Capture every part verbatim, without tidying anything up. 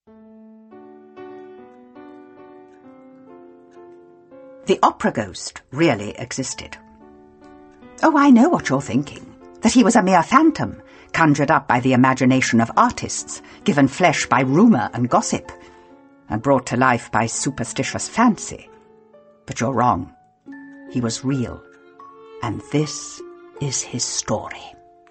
The opera ghost really existed. Oh, I know what you're thinking, that he was a mere phantom, conjured up by the imagination of artists, given flesh by rumour and gossip, and brought to life by superstitious fancy. But you're wrong. He was real, and this is his story.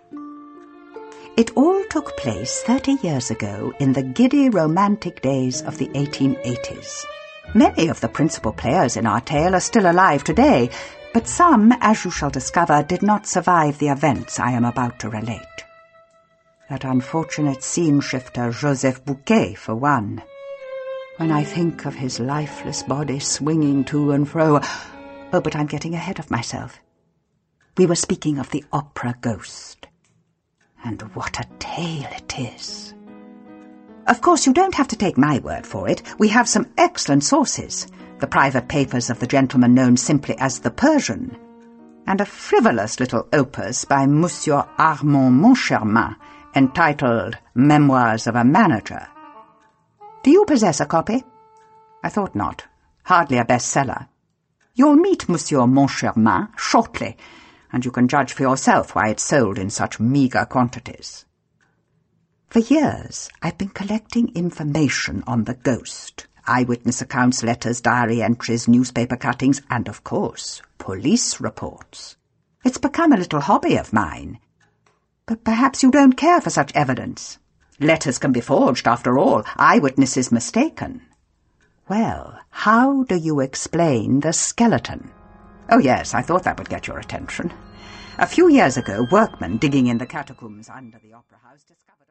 It all took place thirty years ago in the giddy romantic days of the eighteen eighties. Many of the principal players in our tale are still alive today, but some, as you shall discover, did not survive the events I am about to relate. That unfortunate scene-shifter Joseph Bouquet, for one. When I think of his lifeless body swinging to and fro... Oh, but I'm getting ahead of myself. We were speaking of the opera ghost. And what a tale it is. Of course, you don't have to take my word for it. We have some excellent sources. The private papers of the gentleman known simply as the Persian, and a frivolous little opus by Monsieur Armand Moncharmin, entitled Memoirs of a Manager. Do you possess a copy? I thought not. Hardly a bestseller. You'll meet Monsieur Moncharmin shortly, and you can judge for yourself why it's sold in such meagre quantities. For years, I've been collecting information on the ghost. Eyewitness accounts, letters, diary entries, newspaper cuttings, and, of course, police reports. It's become a little hobby of mine. But perhaps you don't care for such evidence. Letters can be forged, after all, eyewitnesses mistaken. Well, how do you explain the skeleton? Oh, yes, I thought that would get your attention. A few years ago, workmen digging in the catacombs under the Opera House discovered...